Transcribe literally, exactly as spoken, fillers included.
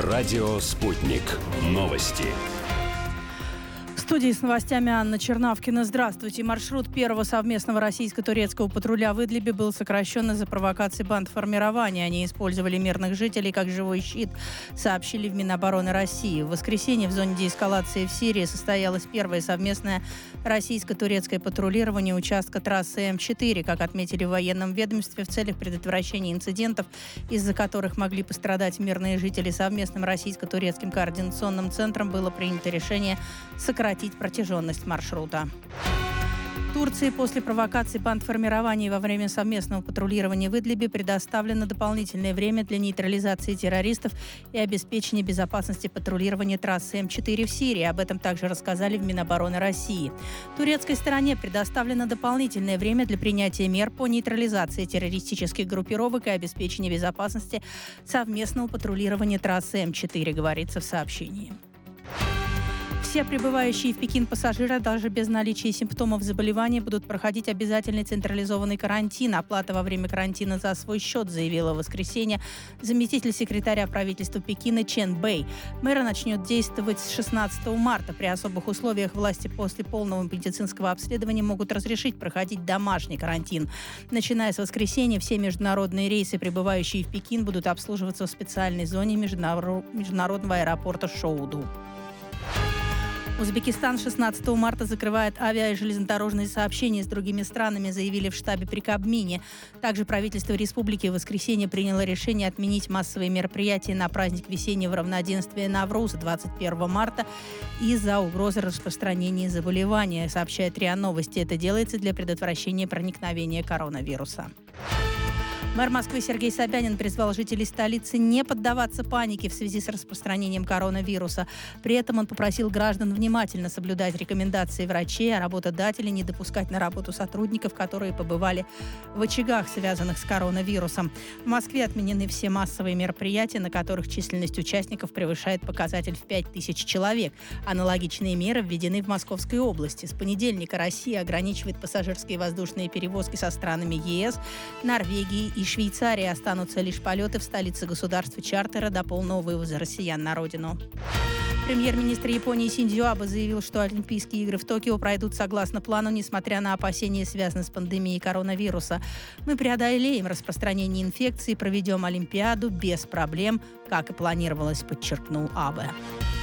Радио «Спутник». Новости. В студии с новостями Анна Чернавкина. Здравствуйте. Маршрут первого совместного российско-турецкого патруля в Идлибе был сокращен из-за провокаций бандформирования. Они использовали мирных жителей как живой щит, сообщили в Минобороны России. В воскресенье в зоне деэскалации в Сирии состоялось первое совместное российско-турецкое патрулирование участка трассы Эм четыре, как отметили в военном ведомстве, в целях предотвращения инцидентов, из-за которых могли пострадать мирные жители. Совместным российско-турецким координационным центром было принято решение сократить протяженность маршрута. Турции после провокаций бандформирований во время совместного патрулирования в Идлибе предоставлено дополнительное время для нейтрализации террористов и обеспечения безопасности патрулирования трассы Эм четыре в Сирии. Об этом также рассказали в Минобороны России. Турецкой стороне предоставлено дополнительное время для принятия мер по нейтрализации террористических группировок и обеспечения безопасности совместного патрулирования трассы Эм четыре, говорится в сообщении. Все прибывающие в Пекин пассажиры, даже без наличия симптомов заболевания, будут проходить обязательный централизованный карантин. Оплата во время карантина за свой счет, заявила в воскресенье заместитель секретаря правительства Пекина Чен Бэй. Мэра начнет действовать с шестнадцатого марта. При особых условиях власти после полного медицинского обследования могут разрешить проходить домашний карантин. Начиная с воскресенья все международные рейсы, прибывающие в Пекин, будут обслуживаться в специальной зоне международного аэропорта Шоуду. Узбекистан шестнадцатого марта закрывает авиа- и железнодорожные сообщения с другими странами, заявили в штабе при Кабмине. Также правительство республики в воскресенье приняло решение отменить массовые мероприятия на праздник весеннего равноденствия Навруз двадцать первого марта из-за угрозы распространения заболевания, сообщает РИА Новости. Это делается для предотвращения проникновения коронавируса. Мэр Москвы Сергей Собянин призвал жителей столицы не поддаваться панике в связи с распространением коронавируса. При этом он попросил граждан внимательно соблюдать рекомендации врачей, а работодателей не допускать на работу сотрудников, которые побывали в очагах, связанных с коронавирусом. В Москве отменены все массовые мероприятия, на которых численность участников превышает показатель в пять тысяч человек. Аналогичные меры введены в Московской области. С понедельника Россия ограничивает пассажирские воздушные перевозки со странами Е Эс, Норвегии и Швейцарии. Останутся лишь полеты в столице государства чартера до полного вывоза россиян на родину. Премьер-министр Японии Синдзо Абе заявил, что Олимпийские игры в Токио пройдут согласно плану, несмотря на опасения, связанные с пандемией коронавируса. «Мы преодолеем распространение инфекции и проведем Олимпиаду без проблем, как и планировалось», подчеркнул Абе.